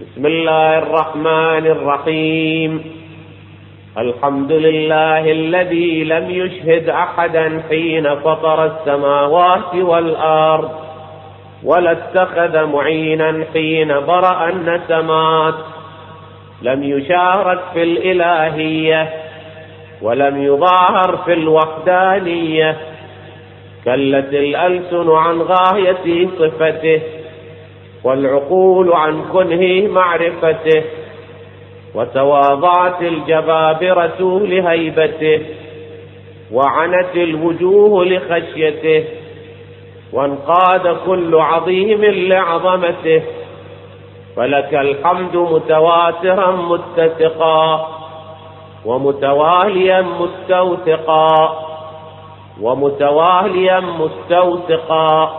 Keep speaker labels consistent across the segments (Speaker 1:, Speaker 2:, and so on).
Speaker 1: بسم الله الرحمن الرحيم. الحمد لله الذي لم يشهد أحدا حين فطر السماوات والأرض، ولا اتخذ معينا حين برأ النسمات، لم يشارك في الإلهية ولم يظاهر في الوحدانية، كلت الألسن عن غاية صفته والعقول عن كنه معرفته، وتواضعت الجبابرة لهيبته، وعنت الوجوه لخشيته، وانقاد كل عظيم لعظمته. فلك الحمد متواترا متسقا، ومتواليا مستوثقا، ومتواليا مستوثقا،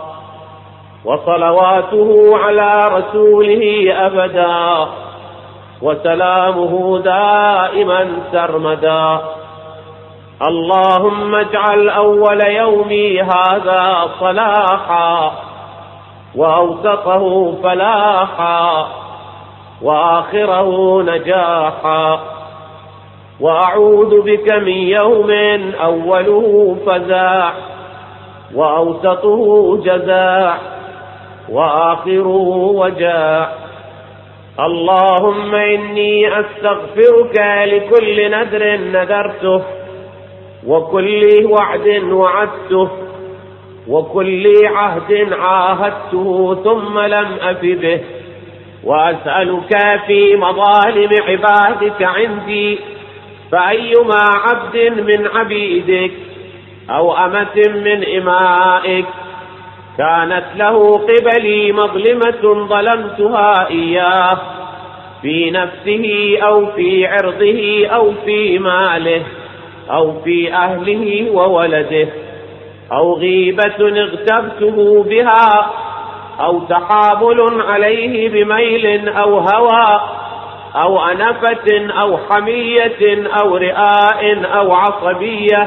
Speaker 1: وصلواته على رسوله أبدا، وسلامه دائما سرمدا. اللهم اجعل أول يومي هذا صلاحا، وأوسطه فلاحا، وآخره نجاحا. وأعوذ بك من يوم أوله فزاع، وأوسطه جزاع، وآخره وجاع. اللهم إني أستغفرك لكل نذر نذرته، وكل وعد وعدته، وكل عهد عاهدته ثم لم أف به، وأسألك في مظالم عبادك عندي، فأيما عبد من عبيدك أو أمة من إمائك كانت له قبلي مظلمة ظلمتها إياه في نفسه أو في عرضه أو في ماله أو في أهله وولده، أو غيبة اغتبته بها، أو تحامل عليه بميل أو هوى، أو أنفة أو حمية أو رئاء أو عصبية،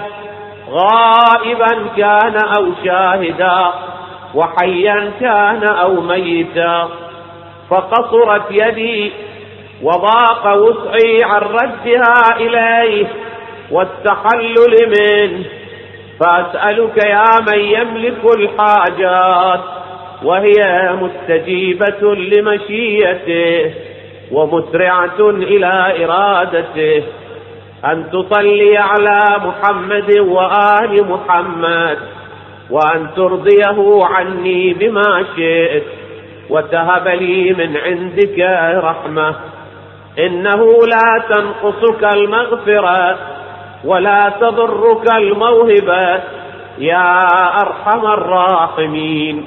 Speaker 1: غائبا كان أو شاهدا، وحيا كان أو ميتا، فقصرت يدي وضاق وسعي عن ردها إليه والتحلل منه. فأسألك يا من يملك الحاجات وهي مستجيبة لمشيئته ومسرعة إلى إرادته، أن تصلي على محمد وآل محمد، وأن ترضيه عني بما شئت، وتهب لي من عندك رحمة، إنه لا تنقصك المغفرة ولا تضرك الموهبة يا أرحم الراحمين.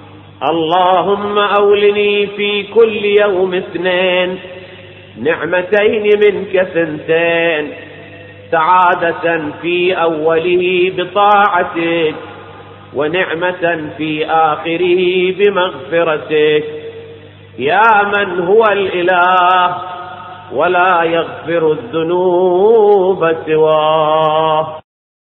Speaker 1: اللهم أولني في كل يوم 2 نعمتين منك ثنتين، سعادة في أوله بطاعتك، ونعمة في آخره بمغفرتك، يا من هو الإله ولا يغفر الذنوب سواه.